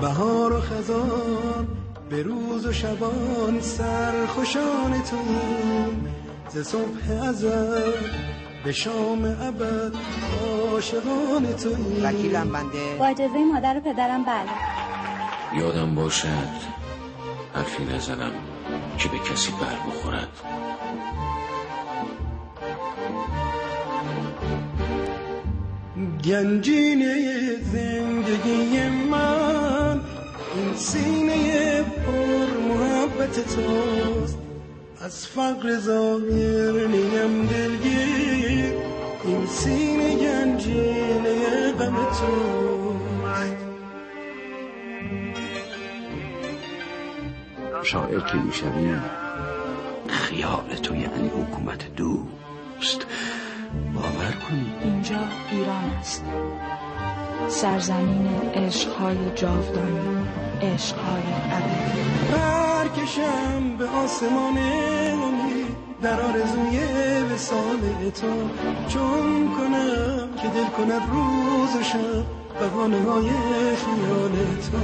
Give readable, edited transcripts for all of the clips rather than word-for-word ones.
بهار و خزان به روز و شبان سرخوشان توییم، ز صبح ازل به شام ابد عاشقان توییم. وکیلم بنده. با اجازه مادر و پدرم بله. یادم باشد حرفی نزنم که به کسی بر بخورد. گنجینه زندگی من این سینه پر محبت توست، از فقر ظاهر نیم دلگیر، این سینه گنجینه غم توست. شاعر که میشوی خیال تو یعنی حکومت دوست. باور کنی اینجا ایران است، سرزمین عشقهای جاودانی، عشقهای ابدی. برکشم به آسمان امید در آرزوی وصال تو، چون کنم که دل کند روز و شب بهانه های خیال تو.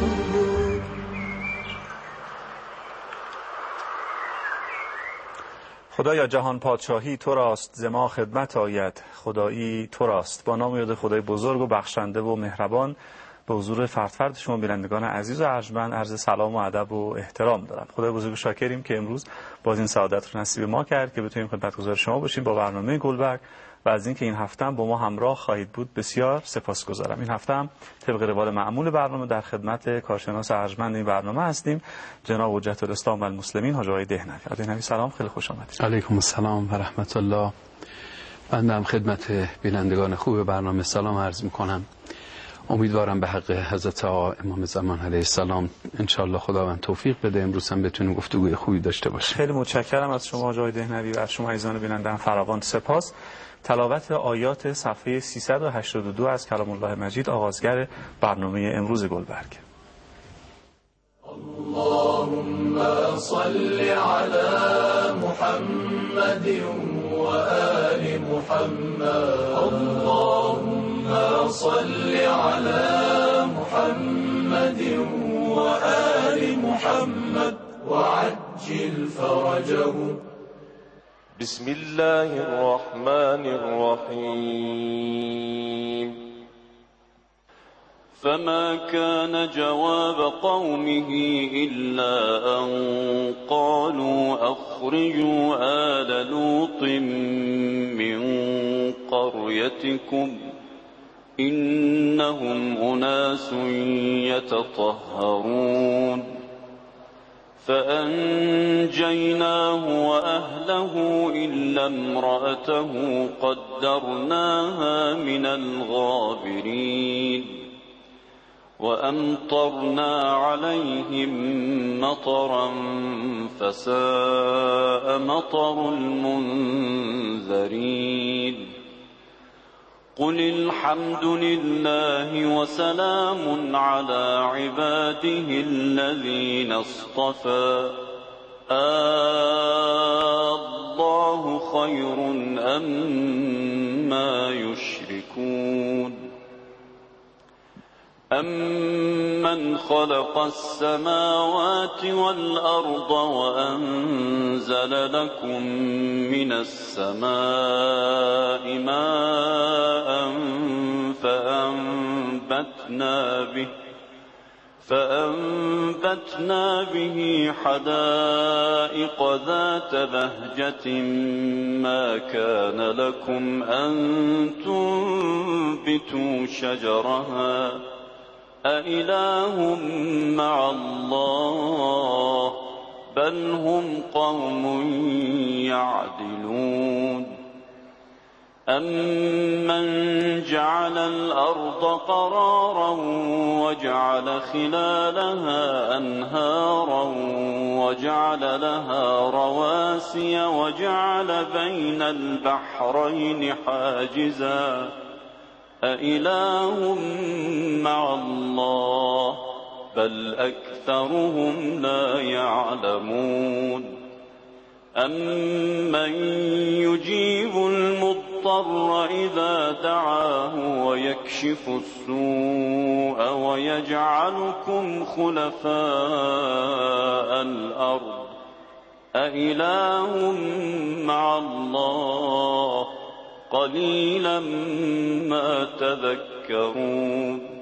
خدایا جهان پادشاهی تو راست، ز ما خدمت آید خدایی تو راست. با نام یاد خدای بزرگ و بخشنده و مهربان به حضور فرد فرد شما بینندگان عزیز و ارجمند عرض سلام و ادب و احترام دارم. خدای بزرگ شاکریم که امروز باز این سعادت رو نصیب ما کرد که بتونیم خدمتگزار شما باشیم با برنامه گلبرگ و از اینکه این هفته هم با ما همراه خواهید بود بسیار سپاسگزارم. این هفته هم طبق روال معمول برنامه در خدمت کارشناس ارجمند این برنامه هستیم، جناب حجت الاسلام و المسلمین حاج آقای دهنوی. آقای دهنوی سلام، خیلی خوش آمدید. علیکم السلام و رحمت الله. بنده هم خدمت بینندگان خوب برنامه سلام عرض میکنم. امیدوارم به حق حضرت امام زمان علیه السلام انشالله خداوند توفیق بده امروز هم بتونیم گفتگوی خوبی داشته باشیم. خیلی متشکرم از شما حاج آقای دهنوی و از شما عزیزان بیننده فراوان سپاس. تلاوت آیات صفحه 382 از کلام الله مجید آغازگر برنامه امروز گلبرگ. اللهم صل على محمد و آل محمد. اللهم صل على محمد و آل محمد وعجل فرجه. بسم الله الرحمن الرحيم. فما كان جواب قومه إلا أن قالوا أخرجوا آل لوط من قريتكم إنهم أناس يتطهرون. فأنجيناه وأهله إلا امرأته قدرناها من الغابرين. وأمطرنا عليهم مطرا فساء مطر المنذرين. قل الحمد لله وسلام على عباده الذين اصطفى. الله خير أما يشركون. أمن خلق السماوات والأرض وأنزل لكم من السماء ماء فأنبتنا به حدائق ذات بهجة ما كان لكم أن تنبتوا شجرها أإله مع الله بل هم قوم يعدلون. أمن جعل الأرض قرارا وجعل خلالها أنهارا وجعل لها رواسي وجعل بين البحرين حاجزا أإله مع الله بل أكثرهم لا يعلمون. أمن يجيب المضطر البر إذا دعاه ويكشف السوء ويجعلكم خلفاء الأرض أإله مع الله قليلا ما تذكرون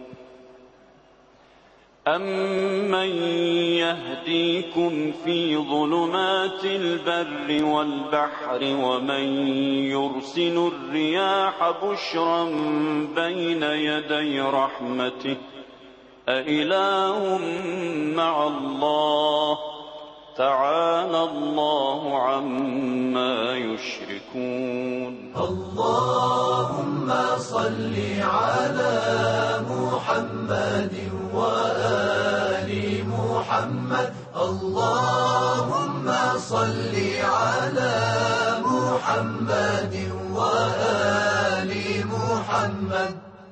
أَمَّنْ يَهْدِيكُمْ فِي ظُلُمَاتِ الْبَرِّ وَالْبَحْرِ وَمَنْ يُرْسِلُ الرِّيَاحَ بُشْرًا بَيْنَ يَدَيْ رَحْمَتِهِ أَإِلَهٌ مَّعَ اللَّهِ تعالى الله عما يشركون اللهم صل على محمد وآل محمد اللهم صل على محمد وآل محمد.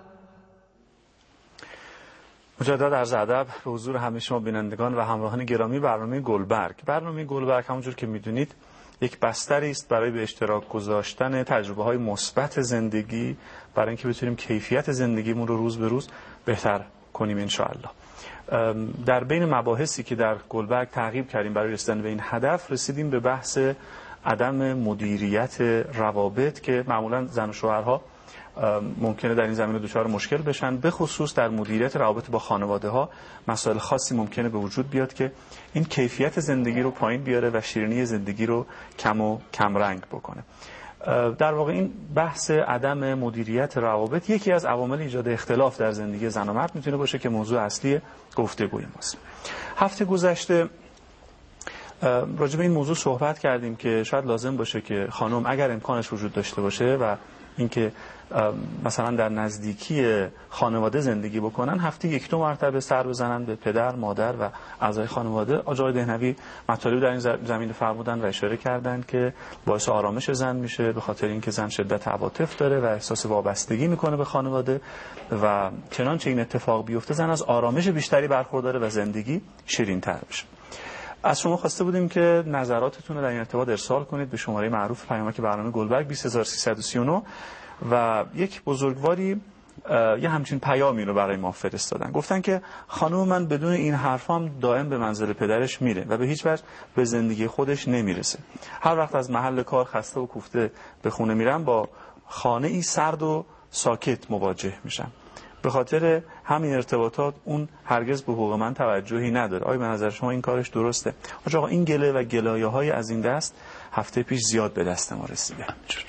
مجدد عرض ادب به حضور همه شما بینندگان و همراهان گرامی برنامه گلبرگ. برنامه گلبرگ همونجور که میدونید یک بستری است برای به اشتراک گذاشتن تجربه های مثبت زندگی، برای اینکه بتونیم کیفیت زندگیمون رو روز به روز بهتر کنیم ان شاء الله. در بین مباحثی که در گلبرگ تعقیب کردیم برای رسیدن به این هدف، رسیدیم به بحث عدم مدیریت روابط که معمولا زن و شوهرها ممکنه در این زمینه دچار مشکل بشن، به خصوص در مدیریت روابط با خانواده ها مسائل خاصی ممکنه به وجود بیاد که این کیفیت زندگی رو پایین بیاره و شیرینی زندگی رو کم و کم رنگ بکنه. در واقع این بحث عدم مدیریت روابط یکی از عوامل ایجاد اختلاف در زندگی زن و مرد میتونه باشه که موضوع اصلی گفتگوی ماست. هفته گذشته راجع به این موضوع صحبت کردیم که شاید لازم باشه که خانم اگر امکانش وجود داشته باشه و اینکه مثلا در نزدیکی خانواده زندگی بکنن، هفته یک دو مرتبه سر بزنن به پدر، مادر و اعضای خانواده. آقای دهنوی مطالب در این زمینه فرمودن و اشاره کردن که باعث آرامش زن میشه، به خاطر اینکه زن شدت عواطف داره و احساس وابستگی میکنه به خانواده و چنانچه این اتفاق بیفته زن از آرامش بیشتری برخورداره و زندگی شیرین‌تر بشه. از شما خواسته بودیم که نظراتتون رو در این ارتباط ارسال کنید به شماره معروف پیامک برنامه گلبرگ 20339 و یک بزرگواری یه همچین پیامی رو برای ما فرستادن. گفتن که خانم من بدون این حرفام دائم به منزل پدرش میره و به هیچ وجه به زندگی خودش نمیرسه. هر وقت از محل کار خسته و کوفته به خونه میرم با خانه ای سرد و ساکت مواجه میشم. به خاطر همین ارتباطات اون هرگز به حقوق من توجهی نداره. آیا به نظر شما این کارش درسته؟ آقا این گله و گلایه‌های از این دست هفته پیش زیاد به دست ما رسیده.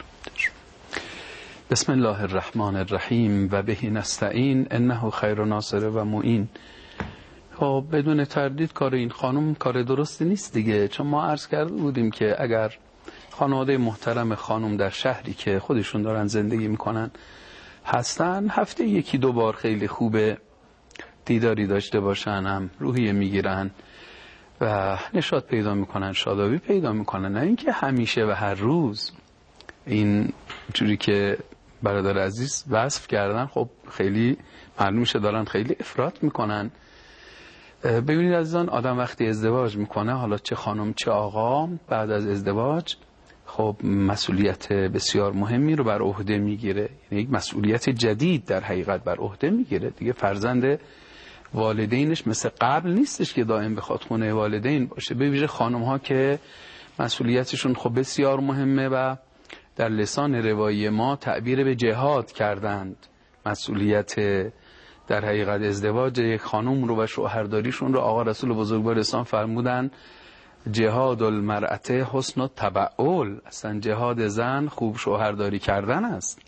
بسم الله الرحمن الرحیم و به نستعین انه خیر ناصر و معین. خب بدون تردید کار این خانم کار درستی نیست دیگه، چون ما عرض کرده بودیم که اگر خانواده محترم خانم در شهری که خودشون دارن زندگی میکنن هستن، هفته یکی دو بار خیلی خوبه دیداری داشته باشن، هم روحیه میگیرن و نشاط پیدا میکنن، شادابی پیدا میکنن، نه اینکه همیشه و هر روز. این جوری که برادر عزیز وصف کردن خب خیلی معلوم شه دارن خیلی افراط میکنن. ببینید عزیزان، آدم وقتی ازدواج میکنه، حالا چه خانم چه آقا، بعد از ازدواج خب مسئولیت بسیار مهمی رو بر عهده میگیره، یعنی یک مسئولیت جدید در حقیقت بر عهده میگیره دیگه. فرزند والدینش مثل قبل نیستش که دائم بخواد خونه والدین باشه، به ویژه خانم ها که مسئولیتشون خب بسیار مهمه و در لسان روایی ما تعبیر به جهاد کردند. مسئولیت در حقیقت ازدواج یک خانم رو و شوهرداریشون رو آقا رسول بزرگوار اسلام فرمودن جهاد المرأة حسن التبعل، اصلا جهاد زن خوب شوهرداری کردن است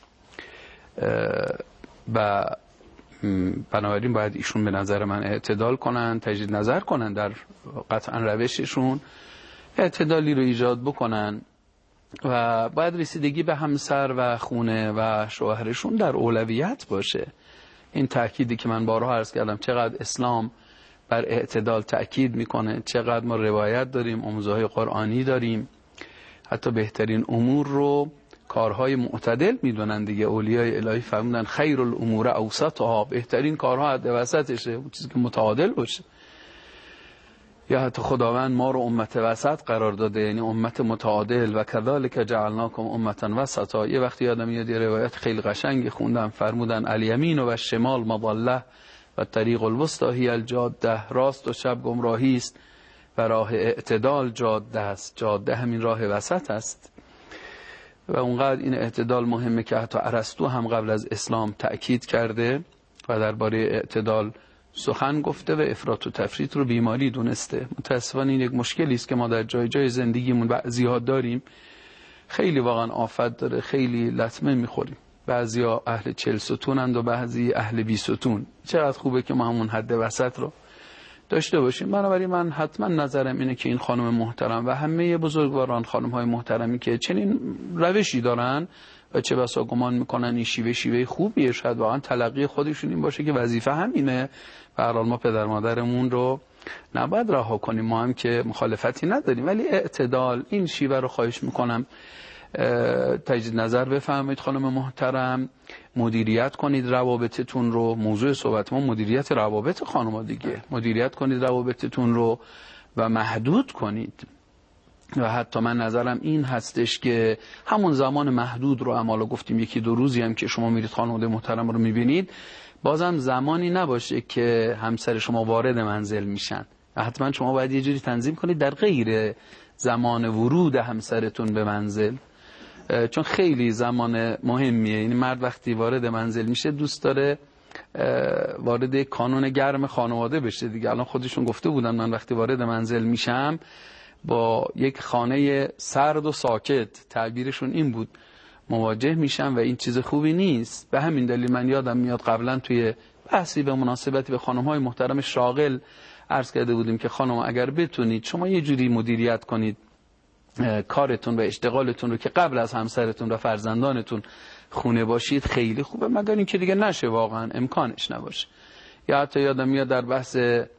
و بنابراین باید ایشون به نظر من اعتدال کنن، تجدید نظر کنن در قطعا روششون، اعتدالی رو ایجاد بکنن و باید رسیدگی به همسر و خونه و شوهرشون در اولویت باشه. این تأکیدی که من بارها عرض کردم چقدر اسلام بر اعتدال تأکید میکنه، چقدر ما روایت داریم، آموزه‌های قرآنی داریم، حتی بهترین امور رو کارهای معتدل میدونن دیگه. اولیای الهی فرمودن خیر الامور اوسطها، بهترین کارها حد وسطشه، چیزی که متعادل باشه. یا حتی خداوند ما رو امت وسط قرار داده، یعنی امت متعادل. و کذالک جعلناکم امتا وسطا. یه وقتی یادم میاد یه روایت خیلی قشنگی خوندم، فرمودن الیمین و شمال مضله و طریق الوسطی هی الجاده. راست و چپ گمراهی است و راه اعتدال جاده است. جاده همین راه وسط است. و اونقدر این اعتدال مهمه که حتی ارسطو هم قبل از اسلام تأکید کرده و درباره اعتدال سخن گفته و افراط و تفریط رو بیماری دونسته. متاسفانه این یک مشکلی است که ما در جای جای زندگیمون بعضی‌ها داریم، خیلی واقعا آفت داره، خیلی لطمه میخوریم. بعضیا اهل 40 ستونند و بعضی اهل 20 ستون. چقدر خوبه که ما همون حد وسط رو داشته باشیم. بنابراین من حتما نظرم اینه که این خانم محترم و همه بزرگواران خانم‌های محترمی که چنین روشی دارن و چه بسا گمان میکنن این شیوه خوبیه، شاید واقعا تلقی خودشون این باشه که وظیفه همینه. به هر حال ما پدر مادرمون رو نباید رها کنیم، ما هم که مخالفتی نداریم، ولی اعتدال این شیوه رو خواهش میکنم تجدید نظر بفرمایید. خانم محترم، مدیریت کنید روابطتون رو. موضوع صحبت ما مدیریت روابط خانوادگیه. مدیریت کنید روابطتون رو و محدود کنید. و حتی من نظرم این هستش که همون زمان محدود رو عمالا گفتیم، یکی دو روزی هم که شما میرید خانواده محترم رو میبینید، بازم زمانی نباشه که همسر شما وارد منزل میشن. حتما شما باید یه جوری تنظیم کنید در غیر زمان ورود همسرتون به منزل، چون خیلی زمان مهمیه. یعنی مرد وقتی وارد منزل میشه دوست داره وارد کانون گرم خانواده بشه دیگه. الان خودشون گفته بودن من وقتی وارد منزل میشم با یک خانه سرد و ساکت، تعبیرشون این بود، مواجه میشم و این چیز خوبی نیست. به همین دلیل من یادم میاد قبلا توی بحثی به مناسبتی به خانم‌های محترم شاغل عرض کرده بودیم که خانم اگر بتونید شما یه جوری مدیریت کنید کارتون و اشتغالتون رو که قبل از همسرتون و فرزندانتون خونه باشید خیلی خوبه، مگر اینکه دیگه نشه، واقعا امکانش نباشه. یا حتی یادم میاد در بحث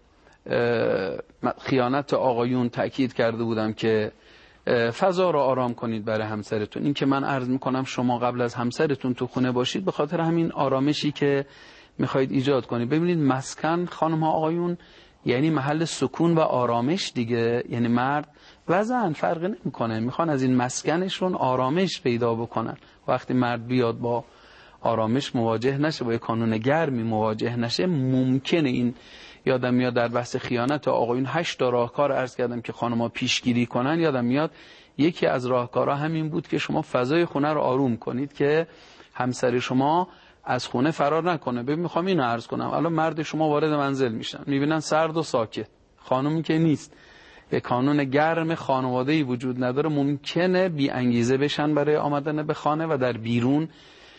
خیانت آقایون تأکید کرده بودم که فضا رو آرام کنید برای همسرتون. این که من عرض میکنم شما قبل از همسرتون تو خونه باشید به خاطر همین آرامشی که میخواید ایجاد کنید. ببینید مسکن خانم ها آقایون یعنی محل سکون و آرامش دیگه. یعنی مرد و زن فرق نمیکنه، میخوان از این مسکنشون آرامش پیدا بکنن. وقتی مرد بیاد با آرامش مواجه نشه، با یک کانون گرمی مواجه نشه، ممکنه این. یادم میاد در بحث خیانت آقایون 8 تا راهکار عرض کردم که خانم‌ها پیشگیری کنن. یادم میاد یکی از راهکارها همین بود که شما فضای خونه رو آروم کنید که همسر شما از خونه فرار نکنه. ببین میخوام اینو عرض کنم، الان مرد شما وارد منزل میشن، میبینن سرد و ساکت، خانمی که نیست، یک کانون گرم خانواده‌ای وجود نداره، ممکنه بی انگیزه بشن برای آمدن به خانه و در بیرون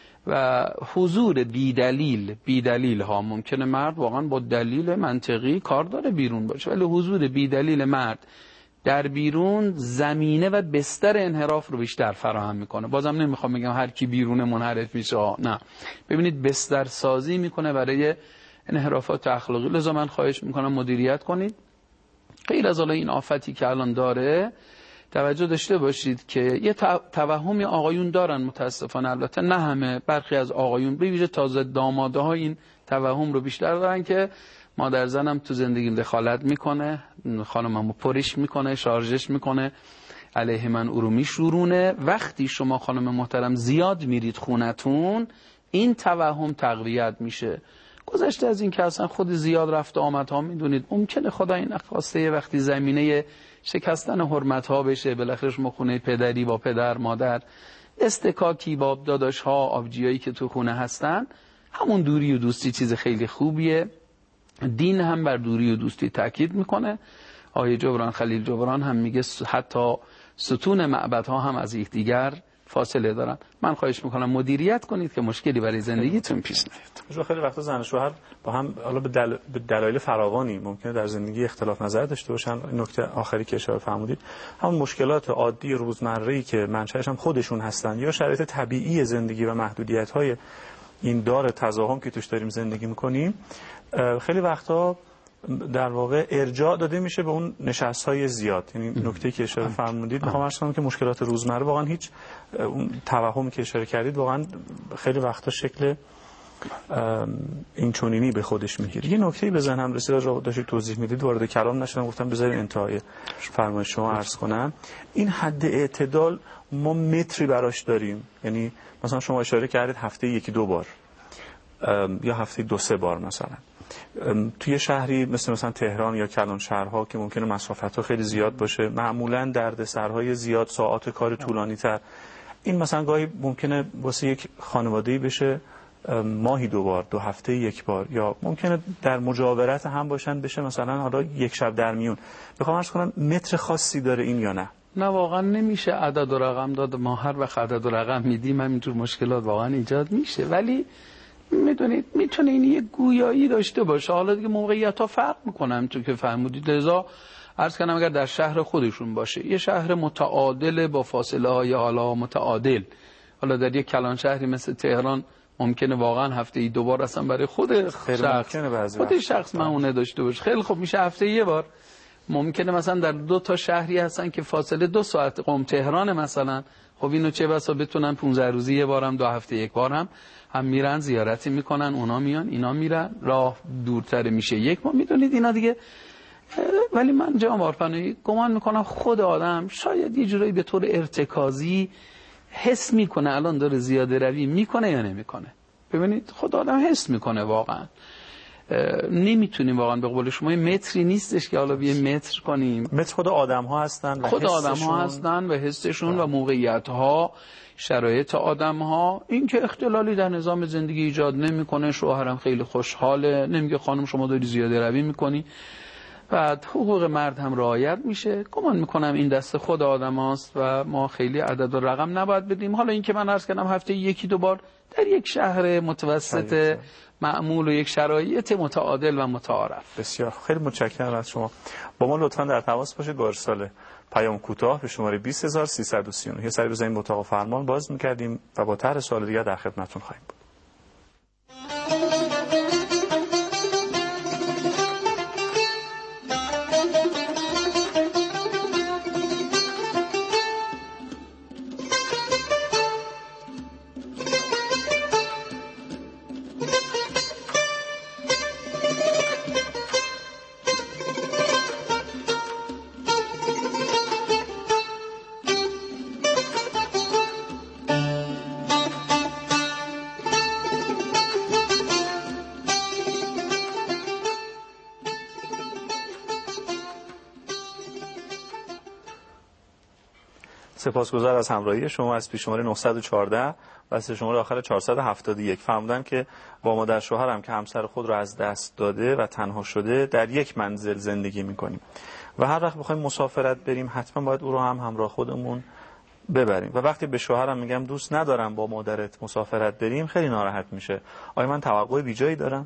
و حضور بیدلیل ها. ممکنه مرد واقعا با دلیل منطقی کار داره بیرون باشه، ولی حضور بیدلیل مرد در بیرون زمینه و بستر انحراف رو بیشتر فراهم میکنه. بازم نمیخوام بگم هر کی بیرون منحرف میشه، نه، ببینید بستر سازی میکنه برای انحرافات اخلاقی. لذا من خواهش میکنم مدیریت کنید. غیر از این آفتی که الان داره توجه داشته باشید که یه توهمی آقایون دارن، متاسفانه البته نه همه، برخی از آقایون به ویژه تازه داماده ها این توهم رو بیشتر دارن که مادر زنم تو زندگی دخالت میکنه، خانممو پرش میکنه، شارژش میکنه، علیه من ارومی شورونه. وقتی شما خانم محترم زیاد میرید خونتون این توهم تقویت میشه. گذشته از این که اصلا خود زیاد رفت و آمد ها میدونید ممکنه خدا این خواسته یه وقتی زمینه شکستن حرمت ها بشه. بالاخره شما خونه پدری با پدر مادر، استکاکی با داداش ها، آبجیایی که تو خونه هستن، همون دوری و دوستی چیز خیلی خوبیه. دین هم بر دوری و دوستی تاکید میکنه. آیه جبران خلیل جبران هم میگه حتی ستون معبدها هم از یکدیگر فاصله دارن. من خواهش میکنم مدیریت کنید که مشکلی برای زندگیتون پیش نیاد. خیلی وقتا زن و شوهر با هم حالا به دلایل فراوانی ممکنه در زندگی اختلاف نظر داشته باشن. نکته آخری که اشاره فرمودید همون مشکلات عادی روزمره‌ای که منشأش هم خودشون هستن یا شرایط طبیعی زندگی و محدودیت‌های این دار تزاحم که توش داریم زندگی میکنیم، خیلی وقتا در واقع ارجاع داده میشه به اون نشست‌های زیاد. یعنی نکته‌ای که اشاره فرمودید، میخوام عرض کنم که مشکلات روزمره واقعا هیچ اون توهمی که اشاره کردید واقعا خیلی وقتا شکل این چنینی به خودش میگیره. یه نکته‌ای به ذهنم رسید راجع داشتید توضیح میدید، وارد کلام نشدم، گفتم بذارید انتهای فرمایش شما عرض کنم. این حد اعتدال ما متری براش داریم؟ یعنی مثلا شما اشاره کردید هفته 1-2 بار یا هفته 2-3 بار مثلا توی شهری مثلا تهران یا کلان شهرها که ممکنه مسافت‌ها خیلی زیاد باشه، معمولاً دردسرهای زیاد، ساعات کار طولانی‌تر، این مثلا گاهی ممکنه واسه یک خانواده‌ای بشه ماهی 2 بار، 2 هفته 1 بار، یا ممکنه در مجاورت هم باشن بشه مثلا حالا 1 شب در میون. بخوام عرض کنم متر خاصی داره این یا نه؟ نه واقعا نمیشه عدد و رقم داد. ما هر وقت عدد و رقم میدیم همینجور مشکلات واقعا ایجاد میشه، ولی میدونید میتونه این یه گویایی داشته باشه. حالا دیگه موقعیت‌ها فرق میکنه چون که فرمودید. لذا عرض کنم اگر در شهر خودشون باشه، یه شهر متعادل با فاصله های حالا متعادل، حالا در یک کلان شهری مثل تهران ممکنه واقعا هفته 2 بار اصلا برای خود شخص معونه داشته باشه. خیلی خوب میشه هفته 1 بار. ممکنه مثلا در 2 تا شهری هستن که فاصله 2 ساعت، قم تهران مثلا، خب اینو چه بسا بتونن 15 روزی 1 بار هم 2 هفته 1 بار هم میرن زیارتی میکنن، اونا میان اینا میرن، راه دورتر میشه 1 ماه. میدونید اینا دیگه. ولی من جناب عارفانی گمان میکنم خود آدم شاید یه جورایی به طور ارتکازی حس میکنه الان داره زیاده روی میکنه یا نمیکنه. ببینید خود آدم حس میکنه واقعا. نمیتونیم واقعا به قول شما متری نیستش که حالا بیه متر کنیم. متر خود آدم ها هستن و خود آدم ها هستن و حسشون و موقعیت ها، شرایط آدم ها. این که اختلالی در نظام زندگی ایجاد نمیکنه. شوهرم خیلی خوشحاله، نمیگه خانم شما داری زیاده روی میکنی، بعد حقوق مرد هم رعایت میشه. گمان میکنم این دست خود آدم هاست و ما خیلی عدد و رقم نباید بدیم. حالا این که من عرض کردم هفته 1-2 بار در یک شهر متوسط معمول و یک شرایط متعادل و متعارف. بسیار خیلی متشکرم از شما. با ما لطفا در تماس باشید با ارسال پیام کوتاه به شماره 20339. یه سری بزنیم به اتاق فرمان باز می‌کردیم و با طرح سوال دیگه در خدمتتون خواهیم بود. سپاسگزار از همراهی شما. از پیش شماره 914 و سه شماره آخر 471 فرمودن که با مادر شوهرم که همسر خود را از دست داده و تنها شده در یک منزل زندگی می‌کنیم و هر وقت بخوایم مسافرت بریم حتما باید او رو هم همراه خودمون ببریم و وقتی به شوهرم میگم دوست ندارم با مادرت مسافرت بریم خیلی ناراحت میشه. آیا من توقع بیجایی دارم؟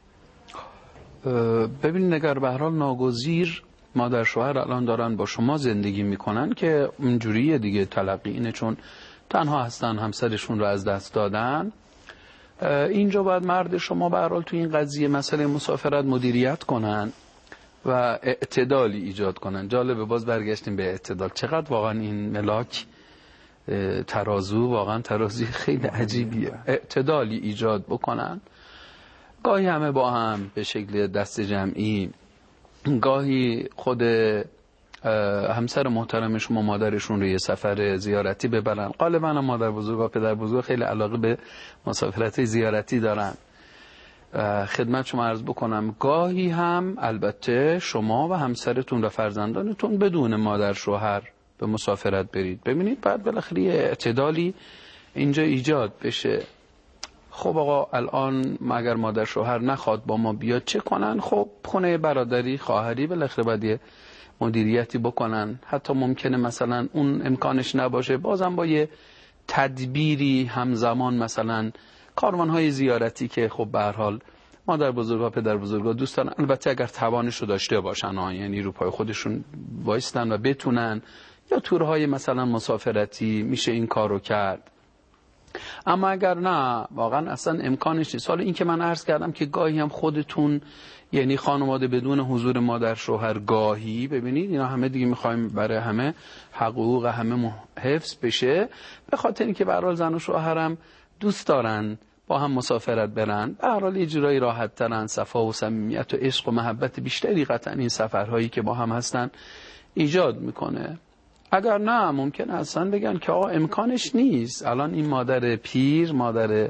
ببین نگر به هر حال ناگزیر مادر شوهر الان دارن با شما زندگی میکنن که اینجوریه دیگه. تلقی اینه چون تنها هستن، همسرشون رو از دست دادن. اینجا باید مرد شما به هر حال تو این قضیه مسئله مسافرت مدیریت کنن و اعتدالی ایجاد کنن. جالبه باز برگشتیم به اعتدال. چقدر واقعا این ملاک ترازو واقعا ترازی خیلی عجیبیه. اعتدالی ایجاد بکنن، گاهی همه با هم به شکل دست جمعی، گاهی خود همسر محترم شما مادرشون رو یه سفر زیارتی ببرن. غالبا مادر بزرگ و پدر بزرگ خیلی علاقه به مسافرت زیارتی دارن. خدمت شما عرض بکنم گاهی هم البته شما و همسرتون و فرزندانتون بدون مادر شوهر به مسافرت برید. ببینید بعد بالاخره اعتدالی اینجا ایجاد بشه. خب آقا الان اگر مادر شوهر نخواد با ما بیاد چه کنن؟ خب خونه برادری خواهری بالاخره باید یه مدیریتی بکنن. حتی ممکنه مثلا اون امکانش نباشه، بازم با یه تدبیری همزمان مثلا کاروان‌های زیارتی که خب به هر حال مادر بزرگا پدر بزرگا دوست دارن، البته اگر توانش رو داشته باشن، یعنی رو پای خودشون وایستن و بتونن، یا تورهای مثلا مسافرتی میشه این کارو کرد. اما اگر نه واقعا اصلا امکانش نیست. حالا این که من عرض کردم که گاهی هم خودتون یعنی خانواده بدون حضور مادر شوهر گاهی، ببینید اینا همه دیگه میخوایم برای همه حقوق همه حفظ بشه، به خاطر اینکه به هر حال زن و شوهرم دوست دارن با هم مسافرت برن، به هر حال یه جورایی راحت ترن، صفا و صمیمیت و عشق و محبت بیشتری قطعا این سفرهایی که با هم هستن ایجاد میکنه. اگر نه ممکن اصلا بگن که آقا امکانش نیست. الان این مادر پیر، مادر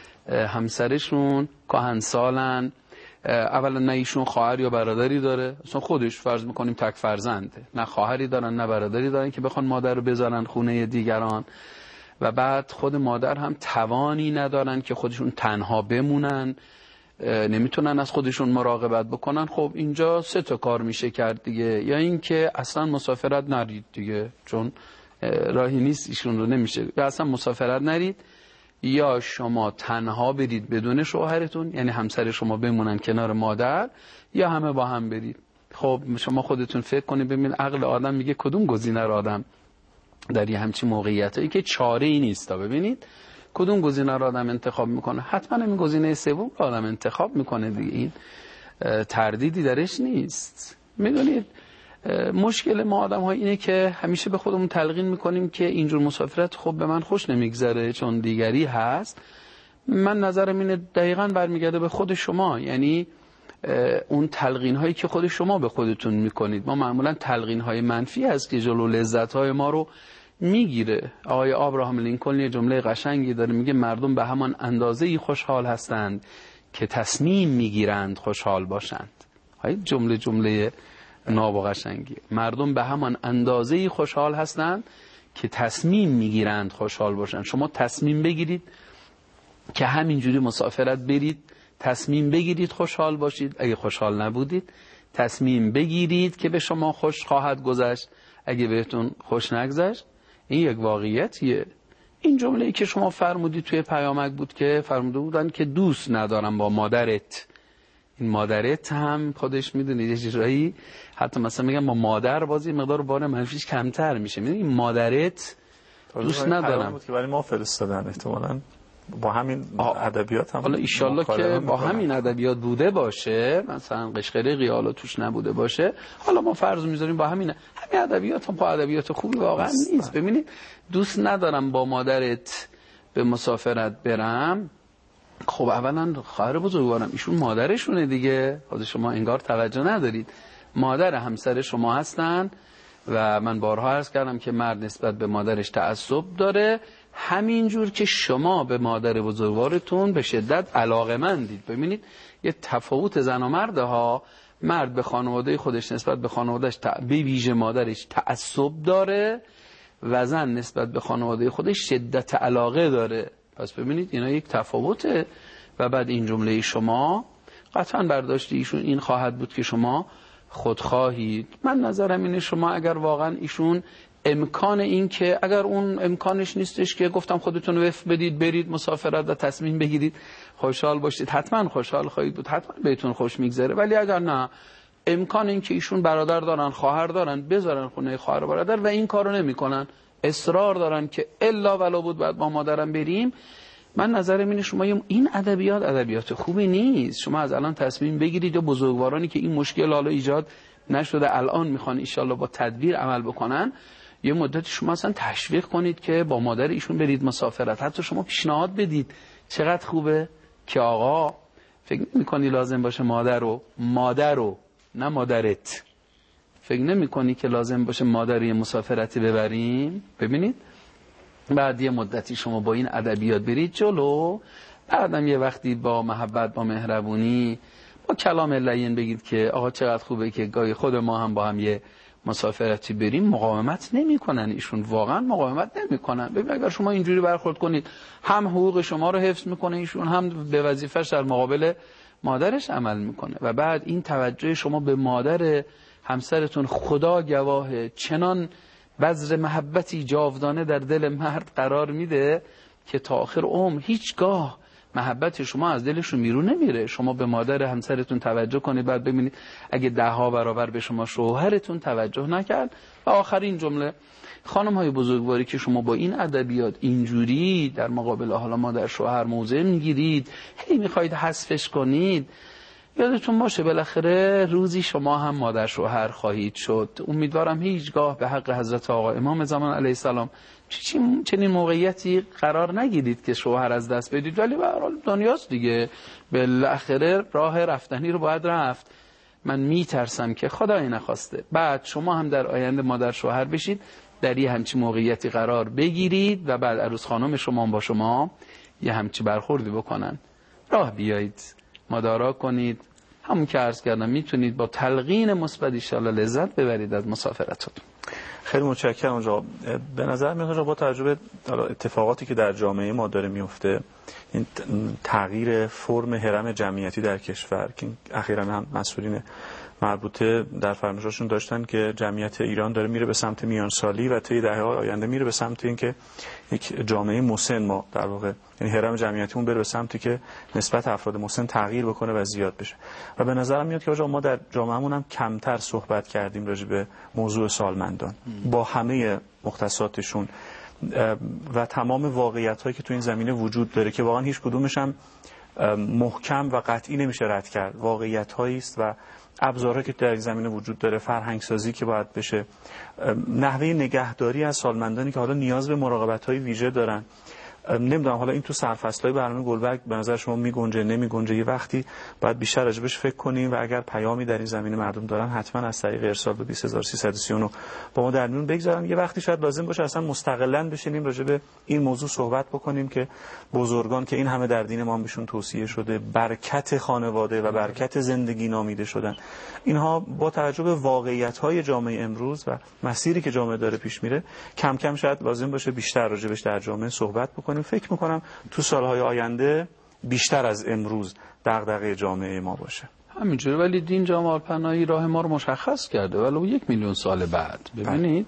همسرشون کهنسالن، اولا نه ایشون خواهر یا برادری داره، اصلا خودش فرض میکنیم تک فرزنده، نه خواهری دارن نه برادری دارن که بخوان مادر رو بذارن خونه دیگران، و بعد خود مادر هم توانی ندارن که خودشون تنها بمونن، نمیتونن از خودشون مراقبت بکنن. خب اینجا 3 تا کار میشه کرد دیگه، یا این که اصلا مسافرت نرید دیگه چون راهی نیست ایشون رو نمیشه، یا اصلا مسافرت نرید، یا شما تنها برید بدون شوهرتون، یعنی همسر شما بمونن کنار مادر، یا همه با هم برید. خب شما خودتون فکر کنید ببینید عقل آدم میگه کدوم گزینه رو آدم در یه همچین موقعیتایی که چاره ای نیست تا ببینید کدوم گزینه رو آدم انتخاب میکنه. حتما این گزینه سوم رو آدم انتخاب میکنه دیگه، این تردیدی درش نیست. میدونید مشکل ما آدم ها اینه که همیشه به خودمون تلقین میکنیم که اینجور مسافرت خب به من خوش نمیگذره چون دیگری هست. من نظرم اینه دقیقاً برمیگرده به خود شما، یعنی اون تلقین هایی که خود شما به خودتون میکنید. ما معمولا تلقین های منفی هست که جلو لذت های ما رو میگیره. آقای آبراهام لینکلن یه جمله قشنگی داره، میگه مردم به همان اندازه‌ای خوشحال هستند که تصمیم میگیرند خوشحال باشند. های جمله ناب و قشنگی. مردم به همان اندازه‌ای خوشحال هستند که تصمیم میگیرند خوشحال باشند. شما تصمیم بگیرید که همینجوری مسافرت برید، تصمیم بگیرید خوشحال باشید. اگه خوشحال نبودید تصمیم بگیرید که به شما خوش خواهد گذشت، اگه بهتون خوش نگذشت. این یک واقعیتیه. این جمله‌ای که شما فرمودید توی پیامک بود که فرموده بودن که دوست ندارم با مادرت. این مادرت هم خودش میدونید یه چیزایی، حتی مثلا میگم با مادر بازی مقدار بار منفیش کمتر میشه. میدونید این مادرت دوست ندارم بود که برای ما فرستادن، احتمالاً با همین ادبیات هم. حالا ایشالله که با همین ادبیات بوده باشه، مثلا قشقرقی حالا توش نبوده باشه، حالا ما فرض میذاریم با همین ادبیات هم با ادبیات خوبی واقعا نیست. ببینید دوست ندارم با مادرت به مسافرت برم. خب اولا خواهر بزرگوارم ایشون مادرشونه دیگه، خود شما انگار توجه ندارید. مادر همسر شما هستن و من بارها عرض کردم که مرد نسبت به مادرش تعصب داره، همینجور که شما به مادر بزرگوارتون به شدت علاقه‌مندید. ببینید یه تفاوت زن و مرد ها. مرد به خانواده خودش نسبت به خانوادهش به ویژه مادرش تعصب داره و زن نسبت به خانواده خودش شدت علاقه داره. پس ببینید اینا یک تفاوته. و بعد این جمله شما قطعا برداشت ایشون این خواهد بود که شما خودخواهید. من نظرم اینه شما اگر واقعا ایشون امکان این که اگر اون امکانش نیستش که گفتم خودتون وقف بدید برید مسافرت و تصمیم بگیرید خوشحال باشید، حتما خوشحال خواهید بود، حتما بهتون خوش میگذره. ولی اگر نه امکان این که ایشون برادر دارن خواهر دارن بذارن خونه خواهر و برادر و این کارو نمیکنن، اصرار دارن که الا ولو بود بعد با مادرم بریم، من نظرم اینه شما این ادبیات خوبی نیست. شما از الان تصمیم بگیرید و بزرگوارانی که این مشکل حالا ایجاد نشده الان میخوان ان شاءالله با تدبیر عمل بکنن، یه مدت شما اصلا تشویق کنید که با مادر ایشون برید مسافرت. حتی شما پیشنهاد بدید. چقدر خوبه که آقا فکر نمی‌کنی لازم باشه مادر رو نه مادرت، فکر نمی‌کنی که لازم باشه مادر یه مسافرتی ببریم. ببینید بعد یه مدتی شما با این ادبیات برید جلو، بعدم یه وقتی با محبت با مهربونی با کلام لین بگید که آقا چقدر خوبه که گاهی خود ما هم با هم یه مسافرتی بریم. مقاومت نمی‌کنن ایشون، واقعا مقاومت نمی‌کنن. ببین اگر شما اینجوری برخورد کنید هم حقوق شما رو حفظ می‌کنه ایشون، هم به وظیفه‌اش در مقابل مادرش عمل می‌کنه. و بعد این توجه شما به مادر همسرتون خدا گواه چنان بذر محبتی جاودانه در دل مرد قرار میده که تا آخر عمر هیچگاه محبت شما از دلشون بیرون نمیره. شما به مادر همسرتون توجه کنید، بعد ببینید اگه 10 برابر به شما شوهرتون توجه نکرد. و آخرین جمله، خانم های بزرگواری که شما با این ادبیات اینجوری در مقابل حالا مادر شوهر موضع میگیرید، هی میخواید حذفش کنید، یادتون باشه بالاخره روزی شما هم مادر شوهر خواهید شد. امیدوارم هیچگاه به حق حضرت آقا امام زمان علیه السلام چنین موقعیتی قرار نگیرید که شوهر از دست بدید، ولی به هر حال دنیاست دیگه، بالاخره راه رفتنی رو باید رفت. من میترسم که خدای نخواسته بعد شما هم در آینده مادر شوهر بشید، در یه همچین موقعیتی قرار بگیرید و بعد عروس خانم شما با شما یه همچی برخوردی بکنن. راه بیایید، مدارا کنید. همون که عرض کردم میتونید با تلقین مثبت ان شاء الله لذت ببرید از مسافرتتون. خیلی متشکرم. اونجا به نظر میاد با توجه به اتفاقاتی که در جامعه ما داره میفته، این تغییر فرم هرم جمعیتی در کشور که اخیراً هم مسئولین مربوطه در فرمایشاشون داشتن که جمعیت ایران داره میره به سمت میانسالی و طی دهه‌های آینده میره به سمت اینکه یک جامعه مسن ما در واقع، یعنی هرم جمعیتیمون بره به سمتی که نسبت افراد مسن تغییر بکنه و زیاد بشه. و به نظرم میاد که آقا ما در جامعهمون هم کمتر صحبت کردیم راجع به موضوع سالمندان با همه مختصاتشون و تمام واقعیت‌هایی که تو این زمینه وجود داره که واقعا هیچ کدومش هم محکم و قطعی نمیشه رد کرد. واقعیت‌هایی است و ابزارهایی که در این زمینه وجود داره، فرهنگسازی که باید بشه، نحوه نگهداری از سالمندانی که حالا نیاز به مراقبت‌های ویژه دارن. نمیدونم حالا این تو سرفصل‌های برنامه گلبرگ به نظر شما میگنجه نمیگنجه، یه وقتی باید بیشتر راجبش فکر کنیم و اگر پیامی در این زمینه مردم دارن حتما از طریق ارسال به 20339 با ما در میون بگذارن. یه وقتی شاید لازم باشه اصلا مستقلاً بشینیم راجع به این موضوع صحبت بکنیم که بزرگان که این همه در دین ما بهشون توصیه شده، برکت خانواده و برکت زندگی نامیده شدن، اینها با توجه به واقعیت‌های جامعه امروز و مسیری که جامعه داره پیش میره کم کم شاید لازم باشه بیشتر راجبش در جامعه صحبت بکنیم. فکر میکنم تو سالهای آینده بیشتر از امروز دغدغه جامعه ما باشه. همینجوری، ولی دین جمال پناهی راه ما رو مشخص کرده ولو 1 میلیون سال بعد. ببینید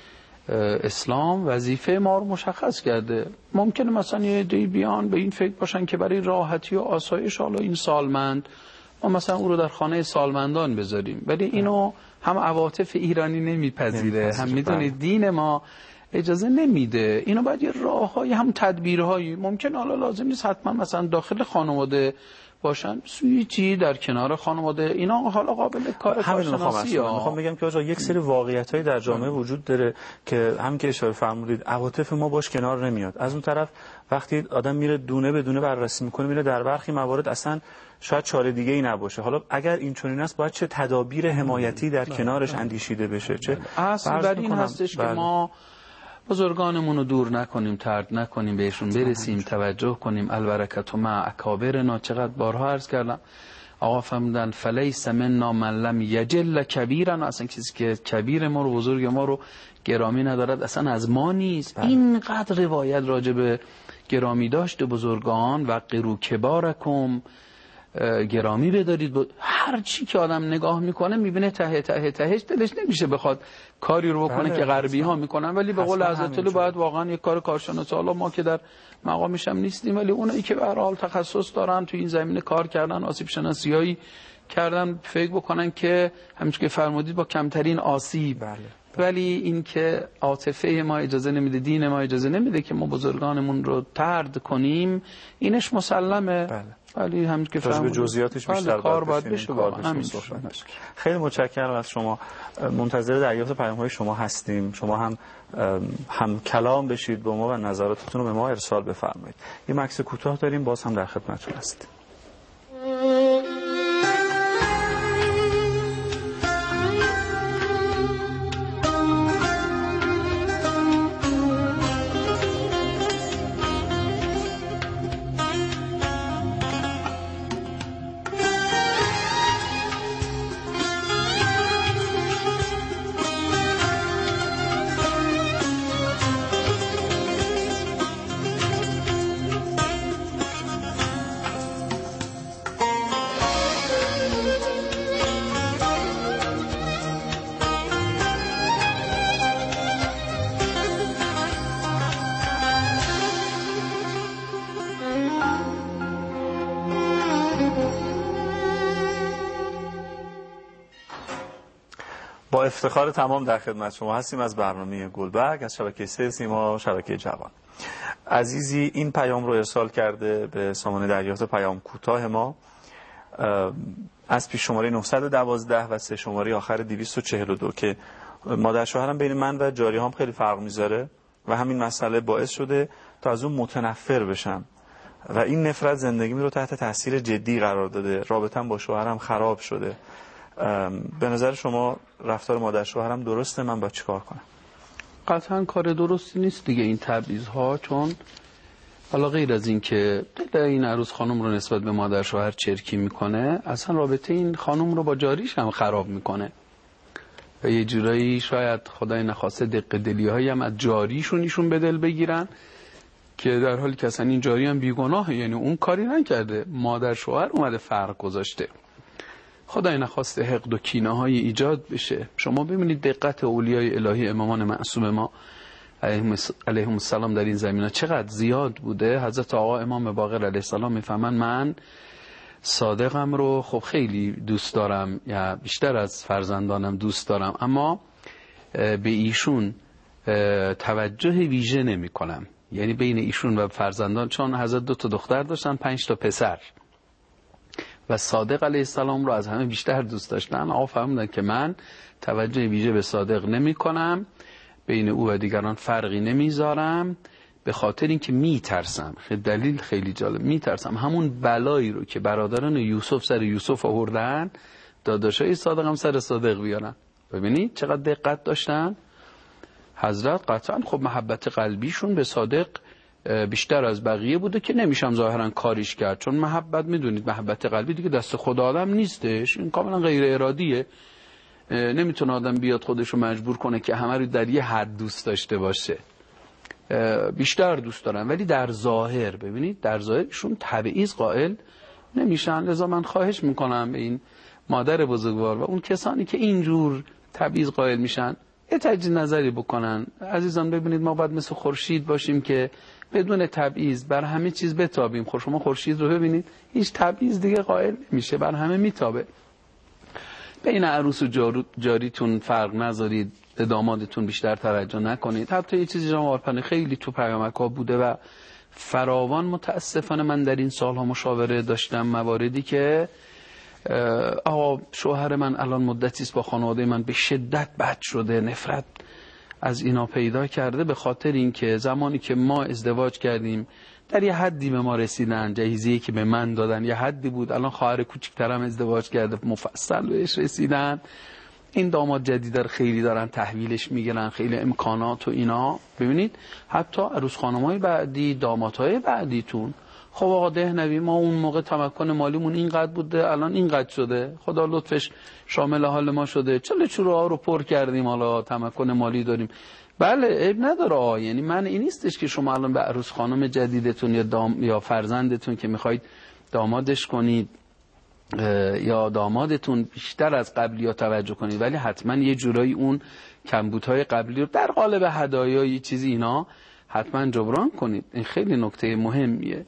اسلام وظیفه ما رو مشخص کرده. ممکنه مثلا یه عده‌ای بیان به این فکر باشن که برای راحتی و آسایش حالا این سالمند ما مثلا او رو در خانه سالمندان بذاریم، ولی اینو هم عواطف ایرانی نمیپذیره، هم میدونید دین ما اجازه نمیده. اینو باید یه راه‌های هم تدبیرهایی، ممکن حالا لازم نیست حتما مثلا داخل خانواده باشن، سویچی در کنار خانواده، اینا حالا قابل کارشناسی. میخوام بگم که آقا یک سری واقعیت‌های در جامعه وجود داره که هم که اشاره فرمودید عواطف ما باش کنار نمیاد. از اون طرف وقتی آدم میره دونه به دونه بررسی میکنه، میره در برخی موارد اصلا شاید چاره دیگه ای نباشه. حالا اگر این چنین است باید چه تدابیر حمایتی در کنارش اندیشیده بشه. چه اصل بر این هستش که ما بزرگانمون رو دور نکنیم، طرد نکنیم، بهشون برسیم، توجه کنیم. البرکت مع اکابرنا، چقدر بارها عرض کردم آقا فرمودن فلیس منا من لم یجل کبیرنا، اصلا کسی که کبیر ما رو، بزرگ ما رو گرامی ندارد اصلا از ما نیست. اینقدر روایت راجع به گرامی داشت بزرگان و قرو کبارکم، گرامی بدارید. هر چی که آدم نگاه میکنه میبینه ته ته تهش دلش نمیشه بخواد کاری رو بکنه که غربی ها میکنن، ولی به قول حضرت علی باید واقعا یک کار کارشناس، حالا ما که در مقامش هم نیستیم، ولی اونایی که به هر حال تخصص دارن تو این زمینه کار کردن، آسیب شناسیایی کردن، فکر بکنن که همینجوری که فرمودید با کمترین آسیب. ولی این که عاطفه ما اجازه نمیده، دین ما اجازه نمیده که ما بزرگانمون رو طرد کنیم، اینش مسلمه. ولی همین که به جزئیاتش بیشتر کار باید بشه. خیلی متشکرم از شما. منتظر دریافت پیام‌های شما هستیم. شما هم کلام بشید با ما و نظراتتون رو به ما ارسال بفرمایید. یه مکس کوتاه داریم، باز هم در خدمتتون هستیم. با افتخار تمام در خدمت شما هستیم از برنامه گلبرگ از شبکه 3 سیما شبکه جوان. عزیزی این پیام رو ارسال کرده به سامان دریافت پیام کوتاه ما از پیش شماره 912 و 3 شماره آخر 242 که مادر شوهرم بین من و جاری هم خیلی فرق میذاره و همین مسئله باعث شده تا از اون متنفر بشم و این نفرت زندگی رو تحت تاثیر جدی قرار داده. رابطم با شوهرم خراب شده. به نظر شما رفتار مادر شوهرم درسته؟ من باید چیکار کنم؟ قطعا کار درستی نیست دیگه این تبعیض‌ها، چون حالا غیر از این که دل این عروس خانم رو نسبت به مادر شوهر چرکی میکنه، اصلا رابطه این خانم رو با جاریش هم خراب میکنه و یه جورایی شاید خدای نخواسته دق دلی‌هایی هم از جاریشون ایشون به دل بگیرن که در حالی که اصلا این جاری هم بیگناهه، یعنی اون کاری نکرده، مادر شوهر اومده فرق گذاشته. خدای نخواسته حقد و کینه های ایجاد بشه. شما ببینید دقت اولیای الهی امامان معصوم ما علیهم السلام در این زمینه چقدر زیاد بوده. حضرت آقا امام باقر علیه السلام میفهمن من صادقم رو خب خیلی دوست دارم یا بیشتر از فرزندانم دوست دارم، اما به ایشون توجه ویژه نمی کنم. یعنی بین ایشون و فرزندان، چون حضرت 2 دختر داشتن 5 پسر و صادق علیه السلام رو از همه بیشتر دوست داشتن. آقا فهمیدن که من توجه ویژه به صادق نمی کنم، بین او و دیگران فرقی نمیذارم، به خاطر اینکه میترسم. دلیل خیلی جالب، میترسم همون بلایی رو که برادران یوسف سر یوسف آوردن داداشای صادق هم سر صادق بیارن. ببینید چقدر دقت داشتن حضرت. قطعا خب محبت قلبیشون به صادق بیشتر از بقیه بوده که نمیشم ظاهرا کاریش کرد، چون محبت میدونید محبت قلبی دیگه دست خود آدم نیستش، این کاملا غیر ارادیه. نمیتونه آدم بیاد خودشو مجبور کنه که همه رو در یه حد دوست داشته باشه. بیشتر دوست دارن، ولی در ظاهر ببینید در ظاهرشون تبعیض قائل نمیشن. لذا من خواهش میکنم به این مادر بزرگوار و اون کسانی که اینجور تبعیض قائل میشن یه تجدید نظری بکنن. عزیزان ببینید ما باید مثل خورشید باشیم که بدون تبعیض بر همه چیز بتابیم. شما خورشید رو ببینید هیچ تبعیض دیگه قائل نمیشه، بر همه میتابه. بین عروس و جاریتون فرق نذارید، به دامادتون بیشتر توجه نکنید. حتی یه چیزی جناب آرپنی خیلی تو پیامک‌ها بوده و فراوان متاسفانه من در این سالها مشاوره داشتم، مواردی که آقا شوهر من الان مدتی است با خانواده من به شدت بد شده، نفرت از اینا پیدا کرده به خاطر اینکه زمانی که ما ازدواج کردیم در یه حدی به ما رسیدن، جهیزیه‌ای که به من دادن یه حدی بود، الان خواهر کوچیک‌ترم ازدواج کرده مفصل بهش رسیدن، این داماد جدید رو خیلی دارن تحویلش میگیرن، خیلی امکانات و اینا. ببینید حتی عروس خانم‌های بعدی، دامادهای بعدیتون، خب آقا دهنوی ما اون موقع تمکن مالیمون اینقدر بوده الان اینقدر شده، خدا لطفش شامل حال ما شده، چله چوره رو پر کردیم، حالا تمکن مالی داریم. بله عیب نداره. یعنی من این نیستش که شما الان به عروس خانم جدیدتون یا فرزندتون که میخواید دامادش کنید یا دامادتون بیشتر از قبلی ها توجه کنید، ولی حتما یه جورایی اون کمبودهای قبلی رو در قالب هدایا یه چیزی اینا حتما جبران کنید. این خیلی نکته مهمیه.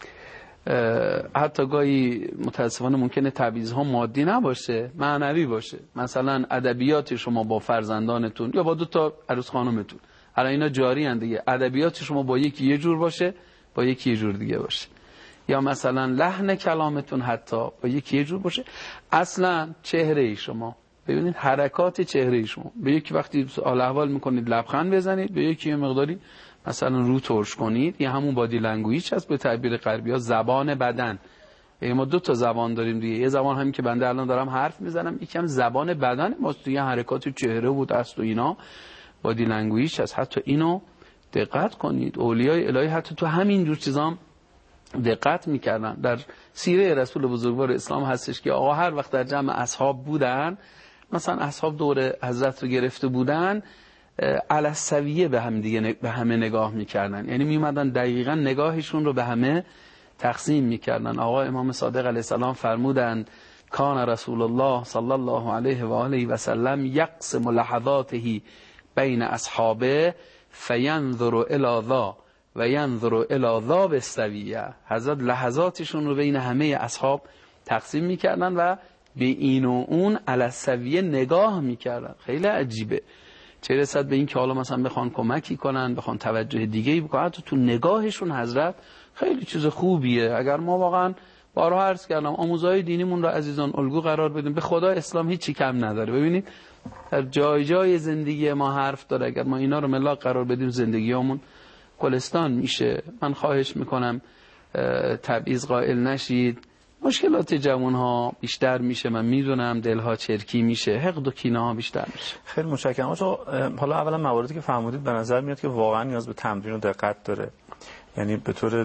حتی گاهی متاسفانه ممکنه تبعیض‌ها مادی نباشه، معنوی باشه. مثلا ادبیات شما با فرزندانتون یا با 2 عروس خانمتون، الان اینا جاری ان دیگه، ادبیات شما با یکی یه جور باشه با یکی یه جور دیگه باشه، یا مثلا لحن کلامتون حتی با یکی یه جور باشه. اصلا چهره شما ببینید، حرکات چهره شما، به یکی وقتی حال احوال میکنید لبخند بزنید، به یکی یه مقداری مثلا رو ترش کنید، یا همون بادی لنگویج هست به تعبیر غربی ها، زبان بدن. ما 2 زبان داریم دیگه، یه زبان همین که بنده الان دارم حرف میزنم، یکم زبان بدن ما توی حرکات چهره و دست و اینا بادی لنگویج هست. حتی اینو دقت کنید، اولیای الهی حتی تو همین جور چیزام دقت میکردن. در سیره رسول بزرگوار اسلام هستش که آقا هر وقت در جمع اصحاب بودن، مثلا اصحاب دور حضرت رو گرفته بودن، علی السویه به هم دیگه به همه نگاه میکردن، یعنی میومدن دقیقاً نگاهشون رو به همه تقسیم میکردن. آقا امام صادق علیه السلام فرمودن کان رسول الله صلی الله علیه و آله و سلم یقسم لحظاته بین اصحابه فینظر الی ذا و ینظر الی ذا بالسویه. حضرت لحظاتشون رو بین همه اصحاب تقسیم میکردن و به این و اون علی السویه نگاه میکردن. خیلی عجیبه، چه رسد به این که حالا مثلا بخوان کمکی کنن، بخوان توجه دیگه‌ای بکنن، حتی تو نگاهشون حضرت خیلی چیز خوبیه. اگر ما واقعا بارها عرض کردم آموزهای دینیمون را عزیزان الگو قرار بدیم. به خدا اسلام هیچی کم نداره. ببینید در جای جای زندگی ما حرف داره. اگر ما اینا رو ملاک قرار بدیم زندگیامون گلستان میشه. من خواهش میکنم تبعیض قائل نشید. مشکلات جوانها بیشتر میشه، من میدونم، دلها چرکی میشه، حقد و کینه ها بیشتر میشه. خیلی متشکرم. حالا اولا مواردی که فرمودید به نظر میاد که واقعا نیاز به تمرین و دقت داره. یعنی به طور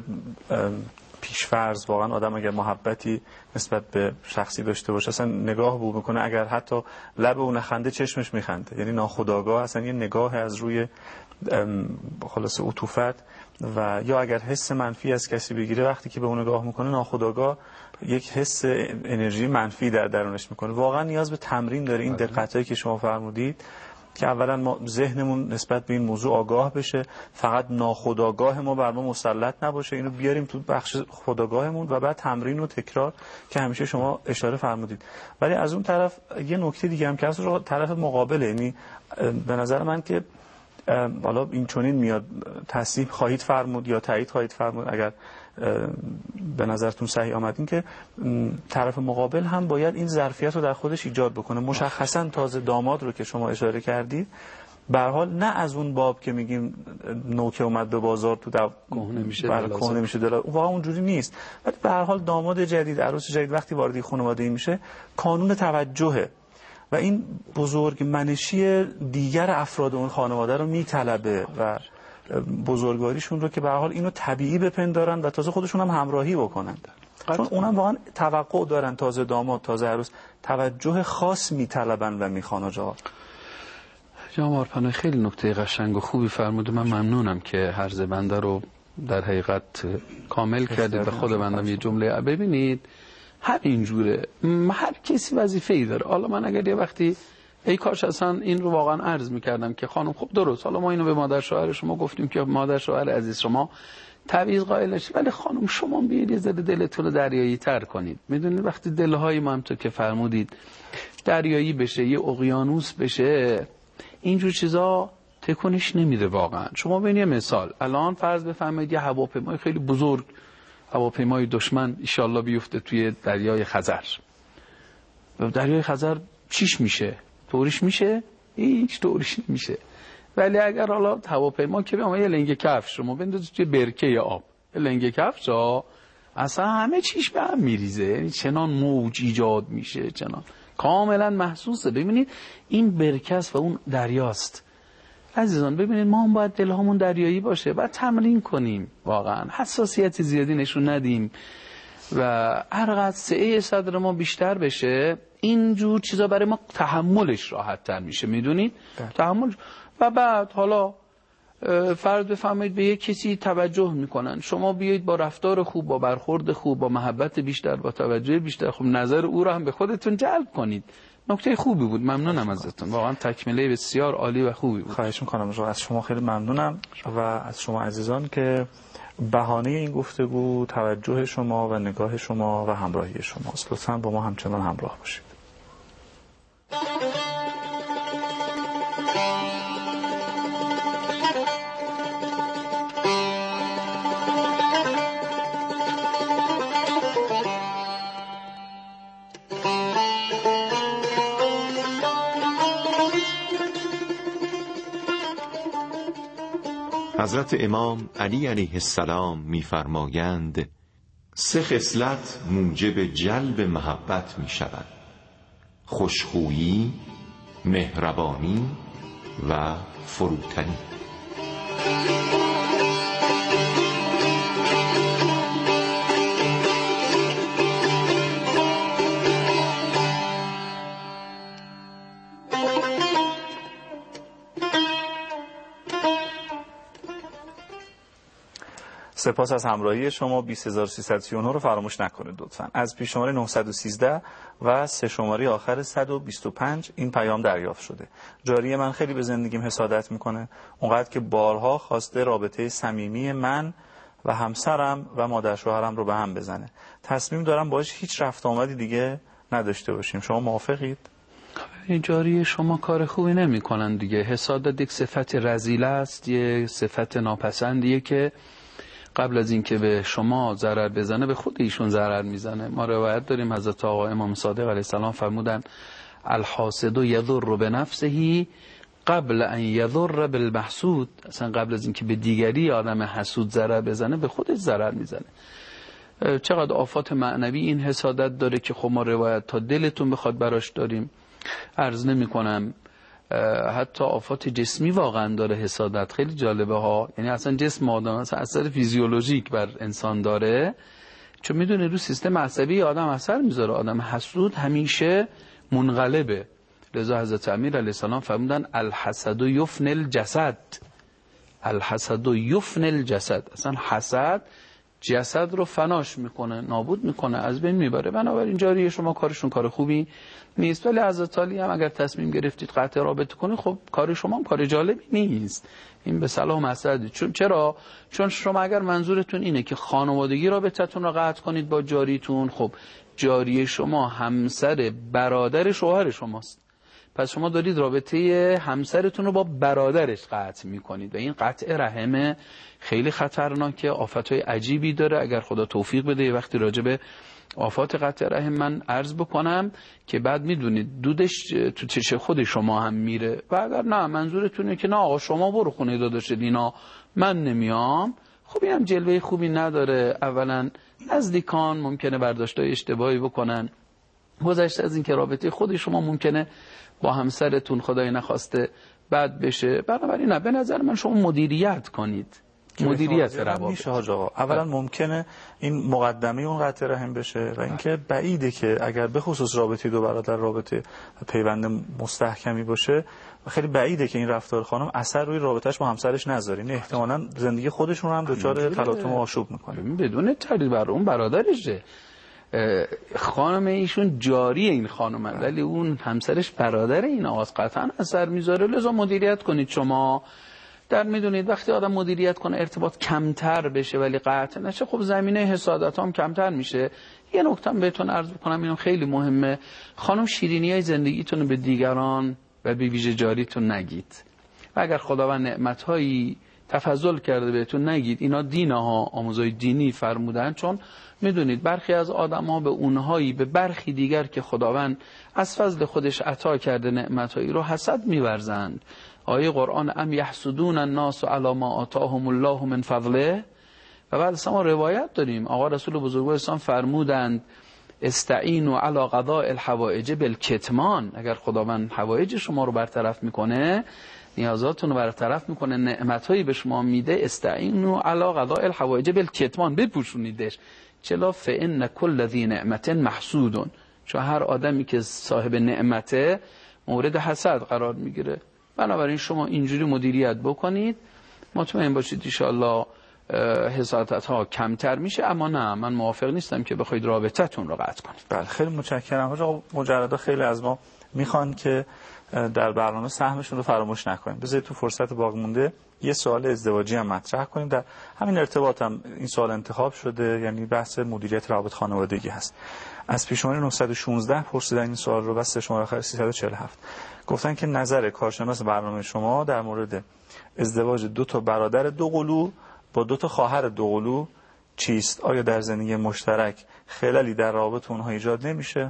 پیشفرض واقعا آدم اگر محبتی نسبت به شخصی داشته باشه اصلا نگاه بو میکنه، اگر حتی لب اون نخنده چشمش میخنده، یعنی ناخودآگاه اصلا یه نگاه از روی خلاص عطوفت و یا اگر حس منفی از کسی بگیره وقتی که به اون نگاه میکنه ناخودآگاه یک حس انرژی منفی در درونش میکنه. واقعا نیاز به تمرین داره این دقتایی که شما فرمودید که اولا ما ذهنمون نسبت به این موضوع آگاه بشه، فقط ناخودآگاه ما بر ما مسلط نباشه، اینو بیاریم تو بخش خودآگاهمون و بعد تمرین و تکرار که همیشه شما اشاره فرمودید. ولی از اون طرف یه نکته دیگه هم که هست طرف مقابله، یعنی به نظر من که حالا این چنین میاد تصحیح خواهید فرمود یا تایید خواهید فرمود اگر به نظرتون صحیح آمد، این که طرف مقابل هم باید این ظرفیت رو در خودش ایجاد بکنه. مشخصا تازه داماد رو که شما اشاره کردید به هر حال نه از اون باب که میگیم نوکه اومد به بازار تو کهنه میشه دلار، واقعا اونجوری نیست. ولی به هر حال داماد جدید، عروس جدید وقتی وارد خانواده میشه قانون توجهه و این بزرگ منشی دیگر افراد اون خانواده رو میطلبه و بزرگواریشون رو که به هر حال اینو طبیعی بپندارن و تازه خودشون هم همراهی بکنن، چون اونم واقعا توقع دارن تازه داماد تازه عروس توجه خاص میطلبن و میخوان. آقا جناب آرپناه خیلی نکته قشنگ و خوبی فرموده. من ممنونم که عرض بنده رو در حقیقت کامل کردید. به خود بندم یه جمله ببینید همینجوره، هر کسی وظیفه‌ای داره. حالا من اگر یه وقتی ای کاش اصلا این رو واقعا عرض می‌کردم که خانم خب درست، حالا ما اینو به مادر شوهر شما گفتیم که مادر شوهر عزیز شما تبعیض قائل نشید، ولی خانم شما بیاید یه ذره دلتون رو دریایی تر کنید. میدونید وقتی دلهای ما همونطور که فرمودید دریایی بشه، یه اقیانوس بشه، اینجور چیزا تکونش نمیده واقعا. شما ببینید مثال الان فرض بفرمایید یه هواپیمای خیلی بزرگ، هواپیمای دشمن ان شاءالله بیفته توی دریای خزر. دریای خزر چیش میشه؟ طوریش میشه؟ هیچ طوریش نمیشه. ولی اگر حالا هواپیما که به یه لنگه کفش شما بندازید توی برکه آب، لنگه کفش اصلا همه چیش به هم میریزه، یعنی چنان موج ایجاد میشه، چنان کاملا محسوسه. ببینید این برکه است و اون دریاست. عزیزان ببینید ما هم باید دلهامون دریایی باشه، باید تمرین کنیم، واقعا حساسیت زیادی نشون ندیم و هر قدر سعه صدر ما بیشتر بشه اینجور چیزا برای ما تحملش راحت تر میشه. میدونید تحمل. و بعد حالا فرض بفرمایید به یک کسی توجه میکنن، شما بیایید با رفتار خوب، با برخورد خوب، با محبت بیشتر، با توجه بیشتر خب نظر او را هم به خودتون جلب کنید. نکته خوبی بود، ممنونم ازتون، واقعا تکمله بسیار عالی و خوبی بود. خواهش میکنم از شما، خیلی ممنونم و از شما عزیزان که بهانه این گفتگو توجه شما و نگاه شما و همراهی شماست. لطفاً با ما همچنان همراه باشید. حضرت امام علی علیه السلام می‌فرمایند 3 خصلت موجب جلب محبت می‌شود: خوشخویی، مهربانی و فروتنی. سپاس از همراهی شما. 20339 رو فراموش نکنید لطفاً. از پیش شماره 913 و 3 شماره آخر 125 این پیام دریافت شده. جاری من خیلی به زندگیم حسادت میکنه، اونقدر که بارها خواسته رابطه صمیمی من و همسرم و مادر شوهرم رو به هم بزنه. تصمیم دارم باهاش هیچ رفت آمدی دیگه نداشته باشیم. شما موافقید؟ جاری شما کار خوبی نمیکنن دیگه. حسادت یک صفت رذیله است، یک صفت ناپسندیه که قبل از اینکه به شما ضرر بزنه به خود ایشون ضرر میزنه. ما روایت داریم حضرت آقا امام صادق علیه السلام فرمودن الحاسد یضر بنفسه قبل ان یضر بالمحسود. اصلا قبل از اینکه به دیگری آدم حسود ضرر بزنه به خودش ضرر میزنه. چقدر آفات معنوی این حسادت داره که خب ما روایت تا دلتون بخواد براش داریم. عرض نمی کنم حتی آفات جسمی واقعا داره حسادت. خیلی جالبه ها. یعنی اصلا جسم آدم اثر فیزیولوژیک بر انسان داره، چون میدونه رو سیستم عصبی آدم اثر میذاره. آدم حسود همیشه منقلبه. لذا حضرت امیر علیه السلام فرمودن الحسد یفنی الجسد. الحسد یفنی الجسد. اصلا حسد جسد رو فناش میکنه، نابود میکنه، از بین میبره. بنابراین جاریه شما کارشون کار خوبی نیست. ولی حضرت علی هم اگر تصمیم گرفتید قطع رابطه کنید، خب کار شما هم کار جالبی نیست. این به صلاح مسعود. چرا؟ چون شما اگر منظورتون اینه که خانوادگی رابطتون رو قطع کنید با جاریتون، خب جاریه شما همسر برادر شوهر شماست. پس شما دارید رابطه همسرتون رو با برادرش قطع میکنید و این قطع رحم خیلی خطرناکه. آفتهای عجیبی داره. اگر خدا توفیق بده یه وقتی راجع به آفات قطع رحم من عرض بکنم که بعد میدونید دودش تو چشه خود شما هم میره. و اگر نه منظورتونه که نه آقا شما برو خونه داداش دینا من نمیام، خب اینم جلوه خوبی نداره. اولا نزدیکان ممکنه برداشتای اشتباهی بکنن. گذشته از این که رابطه خود شما ممکنه با همسرتون خدای نخواسته بد بشه. بنابراین نه، به نظر من شما مدیریت کنید. مدیریت روابط میشه حاج آقا. اولا ممکنه این مقدمه اون قطع رحم بشه و اینکه بعیده که اگر به خصوص رابطه دو برادر رابطه پیوند مستحکمی باشه، خیلی بعیده که این رفتار خانم اثر روی رابطهش با همسرش نذاره. این احتمالاً زندگی خودشون رو هم دچار تلاطم و آشوب میکنه. بدون تردید بر اون برادرشه. خانم ایشون جاری این خانمه ولی اون همسرش برادر این آقاست، قطعا اثر میذاره. لذا مدیریت کنید شما. در میدونید وقتی آدم مدیریت کنه ارتباط کمتر بشه ولی قطع نشه، خب زمینه حسادت هم کمتر میشه. یه نکته بهتون عرض بکنم، اینم خیلی مهمه. خانم شیرینیای زندگیتون رو به دیگران و به ویژه جاریتون نگید. و اگر خداوند نعمت‌هایی تفضل کرده بهتون نگید. اینا دینها، آموزهای دینی فرمودن. چون میدونید برخی از آدم‌ها به اونهایی به برخی دیگر که خداوند از فضل خودش عطا کرده نعمت‌هایی رو حسد می‌ورزند. آیه قرآن ام یحسدون الناس علی ما آتاهم الله من فضله. و بعد ما روایت داریم آقا رسول بزرگوار اسلام فرمودند استعینوا علی قضاء الحوائج بالکتمان. اگر خداوند حوائج شما رو برطرف میکنه، نیازاتون رو برطرف میکنه، نعمتایی به شما میده، استعینوا علی قضاء الحوائج بالکتمان، بپوشونیدش. چلا فان کل ذی نعمت محسود. چون هر آدمی که صاحب نعمته مورد حسد قرار میگیره. بنابراین شما اینجوری مدیریت بکنید، مطمئن باشید ان شاء الله حسادت ها کمتر میشه. اما نه، من موافق نیستم که بخواید رابطتون رو قطع کنید. بله خیلی متشکرم. آقا مجردا خیلی از ما میخوان که در برنامه سهمشون رو فراموش نکنیم. بذارید تو فرصت باقی مونده یه سوال ازدواجی هم مطرح کنیم. در همین ارتباط هم این سوال انتخاب شده، یعنی بحث مدیریت روابط خانوادگی هست. از پیشوانی 916 پرسیدن این سوال رو، بس شماره آخر 347. گفتن که نظر کارشناس برنامه شما در مورد ازدواج دو تا برادر دو قلو با دو تا خواهر دو قلو چیست؟ آیا در زندگی مشترک خللی در رابطه اونها ایجاد نمیشه؟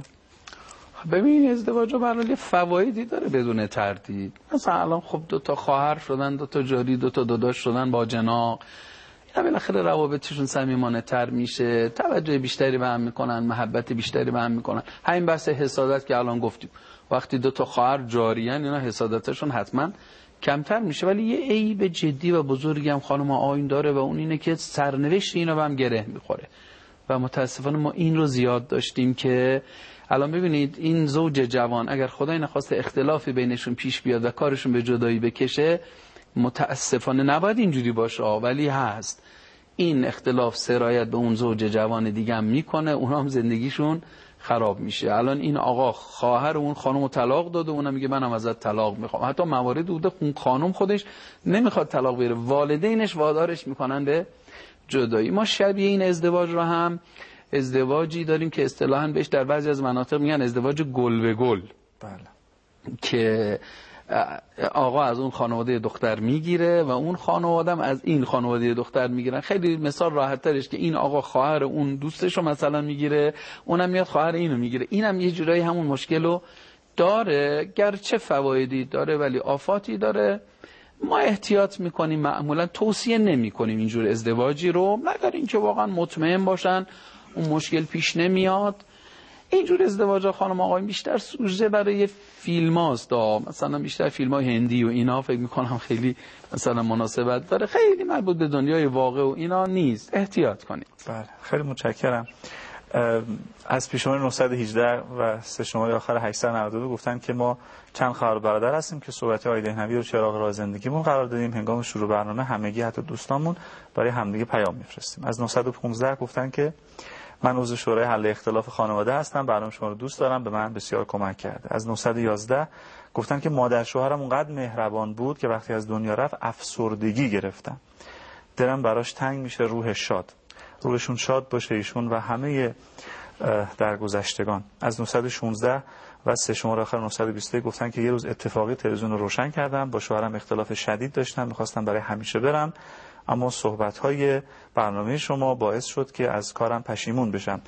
ببین ازدواج رو برای فوایدی داره بدون تردید. مثلا الان خب دو تا خواهر شدن، دو تا جاری، دو تا داداش شدن با جناق، اینا بالاخره روابطشون صمیمانه تر میشه، توجه بیشتری به هم میکنن، محبت بیشتری به هم میکنن. همین بحث حسادت که الان گفتیم، وقتی دو تا خواهر جاریان اینا حسادتشون حتما کمتر میشه. ولی یه عیب جدی و بزرگی هم خانم آیین داره و اون اینه که سرنوشت اینا به هم گره میخوره و متاسفانه ما این رو زیاد داشتیم که الان ببینید این زوج جوان اگر خدای نخواسته اختلافی بینشون پیش بیاد و کارشون به جدایی بکشه، متاسفانه نباید اینجوری باشه ولی هست. این اختلاف سرایت به اون زوج جوان دیگه هم میکنه، اونا هم زندگیشون خراب میشه. الان این آقا خواهر اون خانم طلاق داده، اونم میگه منم ازت طلاق میخوام. حتی موارد بوده اون خانم خودش نمیخواد طلاق بگیره، والدینش وادارش میکنن به جدایی. ما شبیه این ازدواج رو هم ازدواجی داریم که اصطلاحاً بهش در بعضی از مناطق میگن ازدواج گل به گل. بله. که آقا از اون خانواده دختر میگیره و اون خانواده‌ام از این خانواده دختر میگیرن. خیلی مثال راحت ترش که این آقا خواهر اون دوستشو مثلا میگیره، اونم میاد خواهر اینو میگیره. اینم یه جورایی همون مشکلو داره، گرچه فوایدی داره ولی آفاتی داره. ما احتیاط میکنیم، معمولا توصیه نمیکنیم اینجور ازدواجی رو، مگر اینکه واقعا مطمئن باشن اون مشکل پیش نمیاد. اینجور ازدواجا خانم آقای بیشتر سوژه برای فیلم هاست، مثلا بیشتر فیلم های هندی و اینا فکر میکنم خیلی مثلا مناسبت داره، خیلی مربوط به دنیای واقع و اینا نیست. احتیاط کنید. بله خیلی متشکرم. از پیشنهاد 918 و سه شماره آخر 892 گفتن که ما چند خواهر برادر هستیم که صحبت آقای دهنوی رو چراغ راه زندگیمون قرار دادیم. هنگام شروع برنامه همگی حتی دوستانمون برای همدیگه پیام میفرستیم. از 915 گفتن که من عضو شورای حل اختلاف خانواده هستم، برنامه شما رو دوست دارم، به من بسیار کمک کرده. از 911 گفتن که مادر شوهرم اونقدر مهربان بود که وقتی از دنیا رفت افسردگی گرفتم، دلم براش تنگ میشه، روحشون شاد باشه ایشون و همه درگذشتگان. از 916 و سه شماره آخر 920 گفتن که یه روز اتفاقی تلویزیون رو روشن کردم، با شوهرم اختلاف شدید داشتم، میخواستم برای همیشه برم، اما صحبت‌های برنامه شما باعث شد که از کارم پشیمون بشم.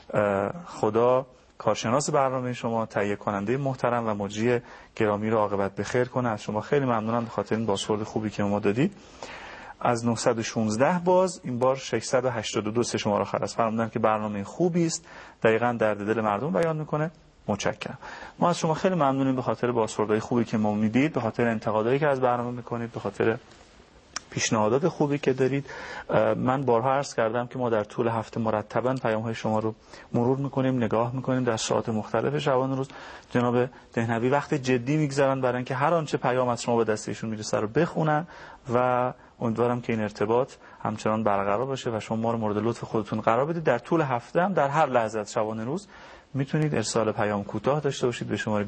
خدا کارشناس برنامه شما، تهیه کننده محترم و مجری گرامی رو عاقبت بخیر کنه. از شما خیلی ممنونم به خاطر این بازخورد خوبی که ما دادید. از 916 باز این بار 682 سه شماره آخر است، فرمودن که برنامه خوبی است، دقیقاً درد دل مردم بیان میکنه. متشکرم. ما از شما خیلی ممنونیم به خاطر بازخوردهای خوبی که ما میدید، به خاطر انتقادایی که از برنامه میکنید، به خاطر پیشنهادات خوبی که دارید. من بارها عرض کردم که ما در طول هفته مرتباً پیام‌های شما رو مرور میکنیم، نگاه میکنیم در ساعات مختلف شبانه روز. جناب دهنوی وقت جدی میگذارن برای اینکه هر آنچه پیام از شما به دست ایشون میرسه رو بخونن و امیدوارم که این ارتباط همچنان برقرار باشه و شما ما رو مورد لطف خودتون قرار بدید. در طول هفته هم در هر لحظه از شبانه روز میتونید ارسال پیام کوتاه داشته باشید به شماره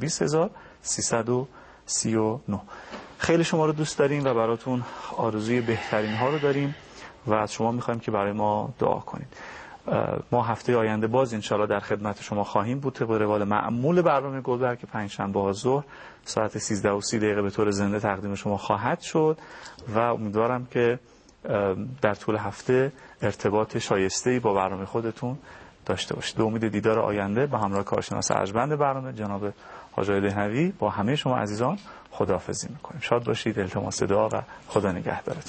20339. خیلی شما رو دوست داریم و براتون آرزوی بهترین ها رو داریم و از شما میخوایم که برای ما دعا کنید. ما هفته آینده باز انشالله در خدمت شما خواهیم بود طبق روال معمول برنامه گلبرگ که پنجشنبه ظهر ساعت 13:30 به طور زنده تقدیم شما خواهد شد و امیدوارم که در طول هفته ارتباط شایسته‌ای با برنامه خودتون داشته باشید. به امید دیدار آینده با همراه کارشناس ارجمند برنامه جناب حاج دهنوی با همه شما عزیزان خداحافظی میکنیم. شاد باشید، التماس دعا و خدا نگهدارتون.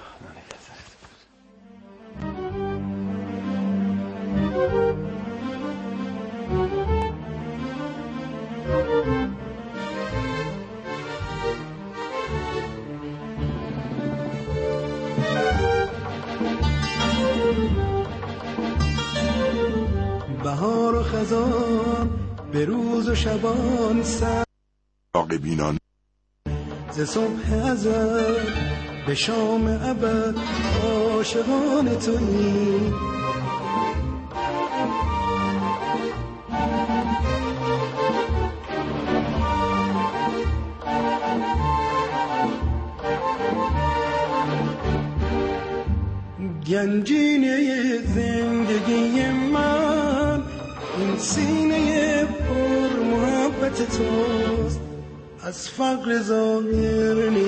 بهار و خزان به روز و شبان سر راقبینان ز صبح ازل به شام ابد عاشقان تویی. گنجینه زندگی من این سینه پر محبت توست، از فقر ظاهر